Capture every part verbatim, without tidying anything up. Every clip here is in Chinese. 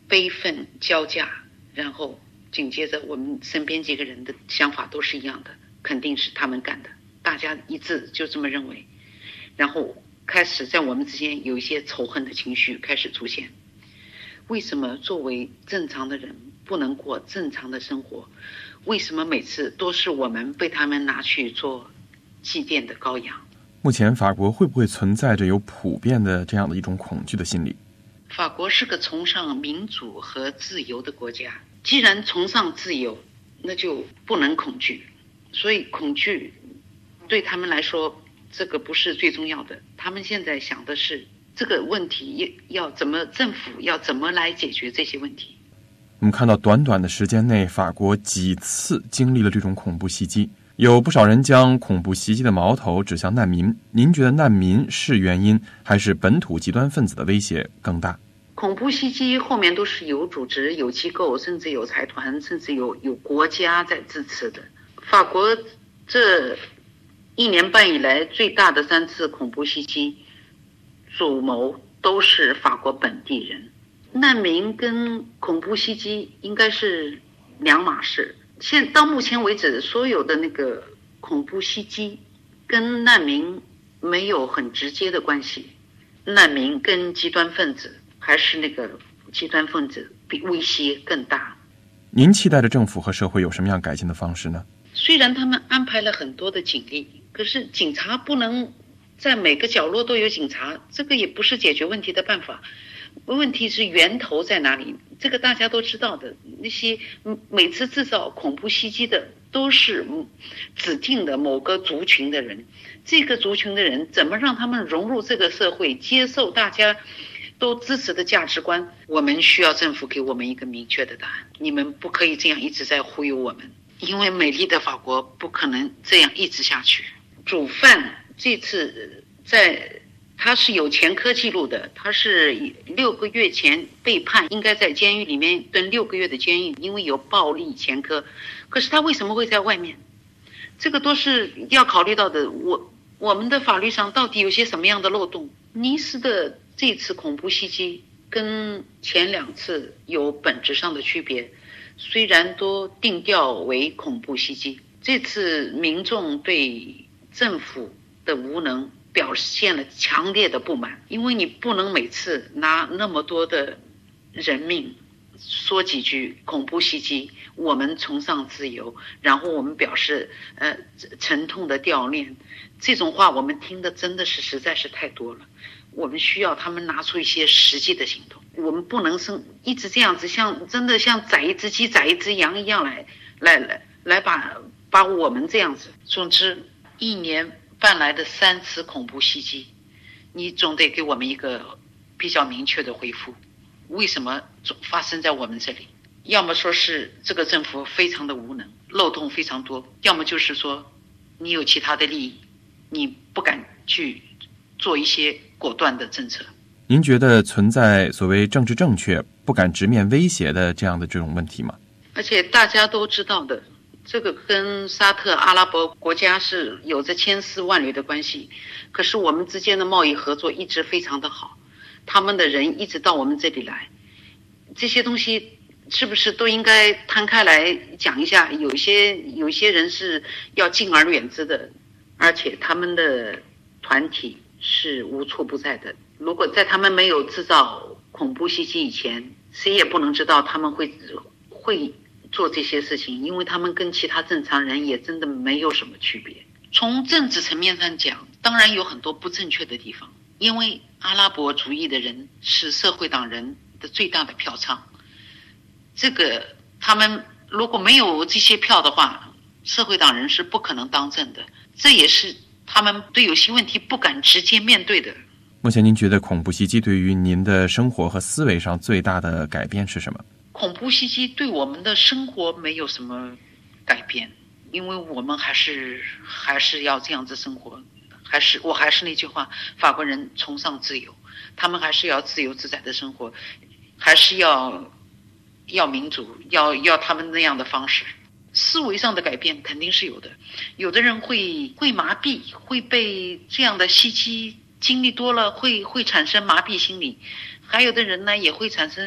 悲愤交加，然后紧接着我们身边几个人的想法都是一样的，肯定是他们干的，大家一致就这么认为，然后开始在我们之间有一些仇恨的情绪开始出现。为什么作为正常的人不能过正常的生活？为什么每次都是我们被他们拿去做祭奠的羔羊？ 目前法国会不会存在着有普遍的这样的一种恐惧的心理？ 法国是个崇尚民主和自由的国家，既然崇尚自由，那就不能恐惧，所以恐惧对他们来说这个不是最重要的，他们现在想的是这个问题要怎么，政府要怎么来解决这些问题。 我们看到短短的时间内，法国几次经历了这种恐怖袭击，有不少人将恐怖袭击的矛头指向难民。您觉得难民是原因，还是本土极端分子的威胁更大？ 恐怖袭击后面都是有组织、有机构，甚至有财团，甚至有有国家在支持的。法国这一年半以来最大的三次恐怖袭击，主谋都是法国本地人。难民跟恐怖袭击应该是两码事。现到目前为止，所有的那个恐怖袭击跟难民没有很直接的关系。难民跟极端分子，还是那个极端分子比威胁更大。 您期待的政府和社会有什么样改进的方式呢？ 虽然他们安排了很多的警力，可是警察不能在每个角落都有警察，这个也不是解决问题的办法。问题是源头在哪里？这个大家都知道的。那些每次制造恐怖袭击的都是指定的某个族群的人，这个族群的人怎么让他们融入这个社会，接受大家都支持的价值观？我们需要政府给我们一个明确的答案。你们不可以这样一直在忽悠我们，因为美丽的法国不可能这样一直下去。主犯这次在他是有前科记录的，他是六个月前被判应该在监狱里面蹲六个月的监狱，因为有暴力前科。可是他为什么会在外面？这个都是要考虑到的。我我们的法律上到底有些什么样的漏洞？尼斯的这次恐怖袭击跟前两次有本质上的区别，虽然都定调为恐怖袭击，这次民众对政府的无能表现了强烈的不满，因为你不能每次拿那么多的人命说几句恐怖袭击，我们崇尚自由，然后我们表示呃沉痛的悼念，这种话我们听的真的是实在是太多了。我们需要他们拿出一些实际的行动，我们不能生一直这样子，像真的像宰一只鸡宰一只羊一样来来来来把把我们这样子。总之一年半来的三次恐怖袭击，你总得给我们一个比较明确的回复，为什么总发生在我们这里？要么说是这个政府非常的无能，漏洞非常多，要么就是说你有其他的利益，你不敢去做一些果断的政策。 您觉得存在所谓政治正确不敢直面威胁的这样的这种问题吗？ 而且大家都知道的，这个跟沙特阿拉伯国家是有着千丝万缕的关系，可是我们之间的贸易合作一直非常的好，他们的人一直到我们这里来，这些东西是不是都应该摊开来讲一下？有一些有一些人是要敬而远之的，而且他们的团体是无处不在的。如果在他们没有制造恐怖袭击以前，谁也不能知道他们会会做这些事情，因为他们跟其他正常人也真的没有什么区别。从政治层面上讲，当然有很多不正确的地方，因为阿拉伯主义的人是社会党人的最大的票仓，这个他们如果没有这些票的话，社会党人是不可能当政的，这也是他们对有些问题不敢直接面对的。 目前您觉得恐怖袭击对于您的生活和思维上最大的改变是什么？ 恐怖袭击对我们的生活没有什么改变，因为我们还是还是要这样子生活，还是我还是那句话，法国人崇尚自由，他们还是要自由自在的生活，还是要要民主，要要他们那样的方式。思维上的改变肯定是有的，有的人会会麻痹，会被这样的袭击经历多了会会产生麻痹心理，还有的人呢也会产生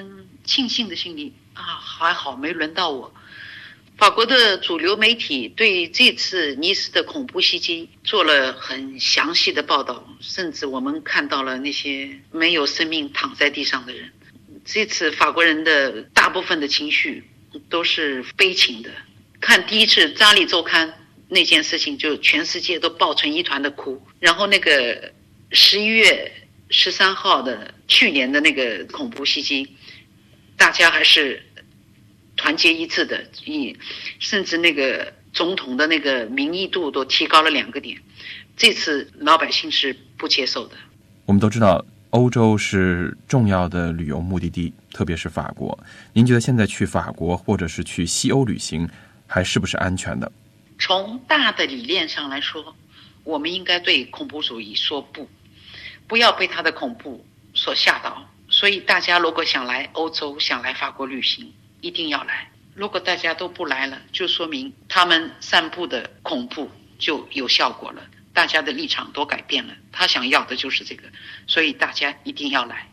庆幸的心理啊，还好没轮到我。法国的主流媒体对这次尼斯的恐怖袭击做了很详细的报道，甚至我们看到了那些没有生命躺在地上的人。这次法国人的大部分的情绪都是悲情的，看第一次扎里周刊那件事情，就全世界都抱成一团的哭。然后那个十一月十三号的去年的那个恐怖袭击，大家还是团结一致的，甚至那个总统的那个民意度都提高了两个点。这次老百姓是不接受的。 我们都知道欧洲是重要的旅游目的地，特别是法国。您觉得现在去法国或者是去西欧旅行还是不是安全的？ 从大的理念上来说，我们应该对恐怖主义说不，不要被他的恐怖所吓倒。所以大家如果想来欧洲，想来法国旅行，一定要来。如果大家都不来了，就说明他们散布的恐怖就有效果了，大家的立场都改变了，他想要的就是这个，所以大家一定要来。